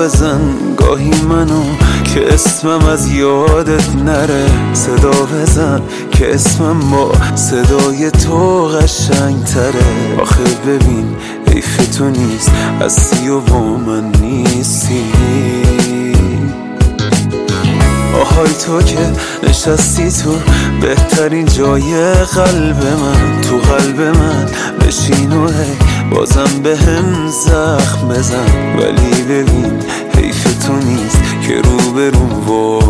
بزن گاهی منو که اسمم از یادت نره. صدا بزن که اسمم با صدای تو قشنگ تره. آخه ببین حیف تو نیست هستی و با من نیستی. آهای تو که نشستی تو بهترین جای قلب من، تو قلب من بشین و هی بازم به هم زخم بزن. ولی ببین حیف تو نیست که روبروم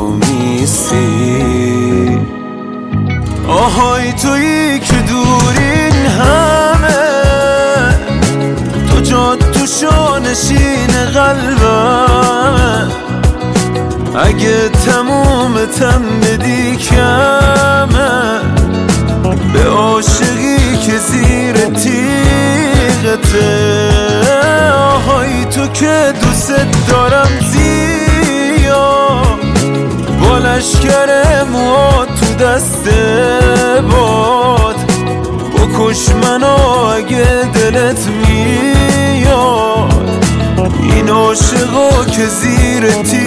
وامیستی. آهای تویی که دورین همه، تو جات تو شانشین قلبم. اگه تمومتم بدی کمه به عاشقی که زیر تیغته. آهای تو که دوست دارم زیاد، با لشکر موها تو دست باد. بکش منو اگه دلت میاد، این عاشقا که زیر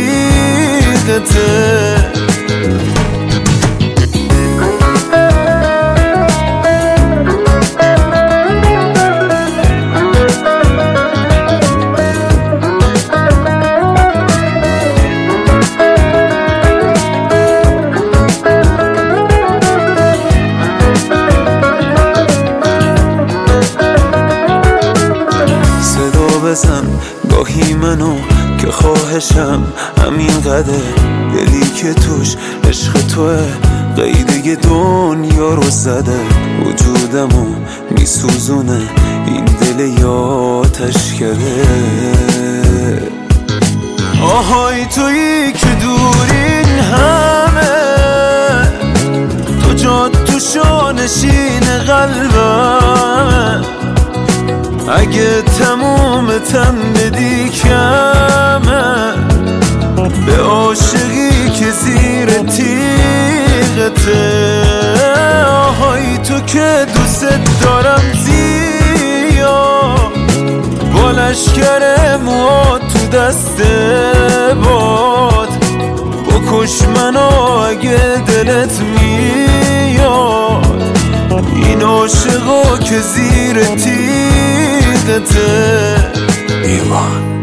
تیغته. بزن گاهی منو که خواهشم همین قدر. دلی که توش عشق توه قیده دنیا رو زده. وجودمو میسوزونه این دل یاتش کرده. آهای تویی که دورین همه، تو جات تو شانشین قلبم. اگه تمومتم بدی کمه به عاشقی که زیر تیغته. آهای تو که دوست دارم زیاد، با لشکر موها تو دست باد. بکش منو اگه دلت میاد، این عاشقا که زیر تیغته. ایوان